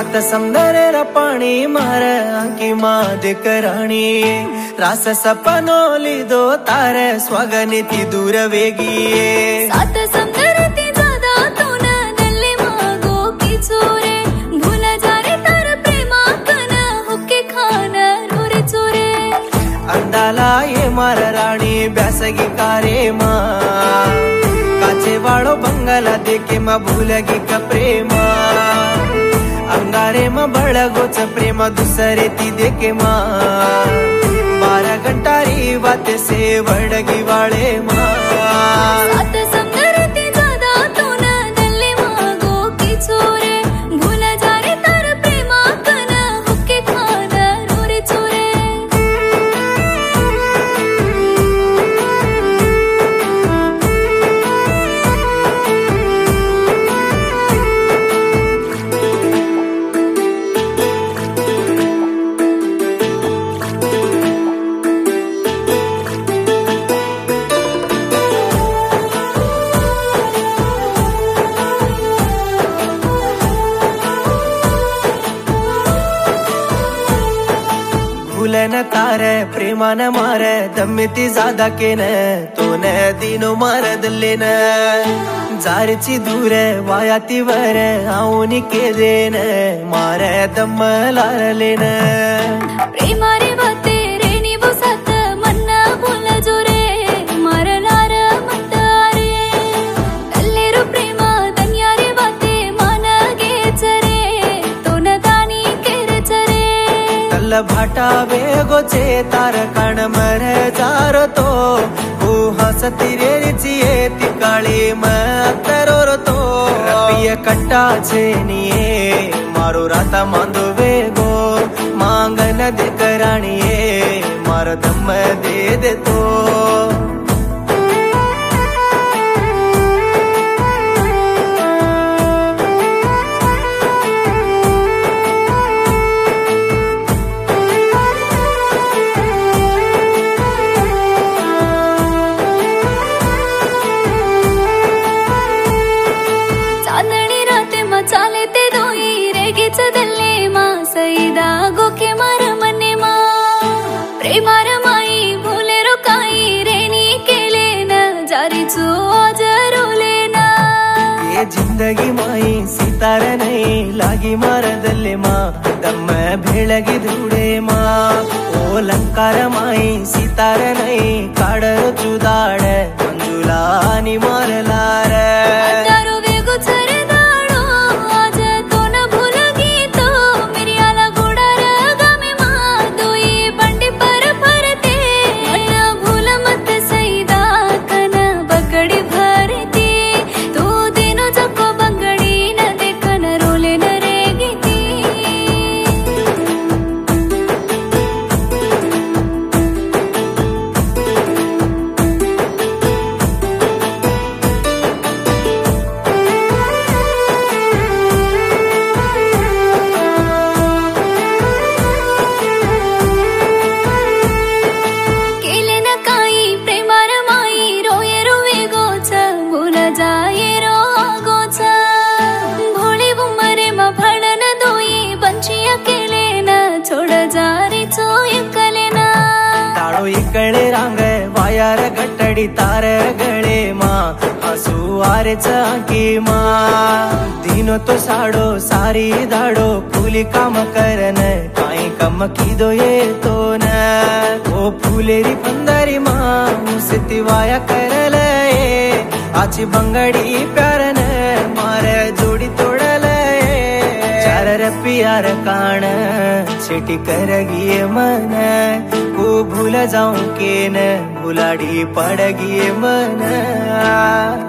सात समंदर रा पानी मारे आंकी माँ कराणी रास सपनो लीधो तारे स्वागनी थी दूर वेगी सात समंदर ती ज्यादा तू न दिल्ली मागो की चोरे भूला जा रे तार प्रेमा कन हुक्के खाना रोरे चोरे अंदाला ये मार राणी ब्यासगी कारे माँ काचे वाड़ो बंगला देखे माँ भूलगी का प्रेमा अंगारे माँ बड़गोच प्रेम दुसरे ती देखे माँ 12 घंटारी बात से वड़गी वाले माँ सात समंदर ती ज्यादा तू न दिल्ली मागो की चोरे भूला जा रे तार प्रेमा कन हुक्के खाना रोरे चोरे भूलन तारे प्रेमान मारे दमिती ज्यादा के न तो न दिनो मार दल्ले न जारची दूर वायाती वर आऊनी के देन मारे दम लार लेन प्रेमारे बाते रेणी बुसात मन्ना बोला जोरे मार लार मंदारे तल्लेरू प्रेमा दन्यारे बाते मान गेचरे तो न दानी केर चरे तल भाटा बेगोचे तार कण मर जारो तो हसती रेची ती काळी मतरोर तो रपिय कट्टा छेनिये मारो राता मांदो वेगो मांगन दे कराणिये मारो दम दे तो चाले ते दोई रेगीच दल्ले माँ सईदा गोके मार मने माँ प्रेमार माई भूले रोकाई रेनी केले न जारी चो जरोले ना ये जिंदगी माई सितार नहीं लागी मार दल्ले माँ दम भेळगी धूड़े माँ ओ लंकार माई सितार नहीं काडर चुदाड़ मंजुला नि मारलार इकड़े रांग वायार गट्टड़ी तार गले माँ आंसू आरे चाकी माँ दिनो तो साड़ो सारी दाड़ो फूली काम करन काई कम की दो ये तो न ओ फूलेरी पंदरी माँ मुझसे वाया कर ले आची बंगड़ी प्यारन मारे जोड़ी तोड़ ले चार प्यार कान छिटी करगी मन को भूल जाऊं के न भुलाड़ी पड़गी मन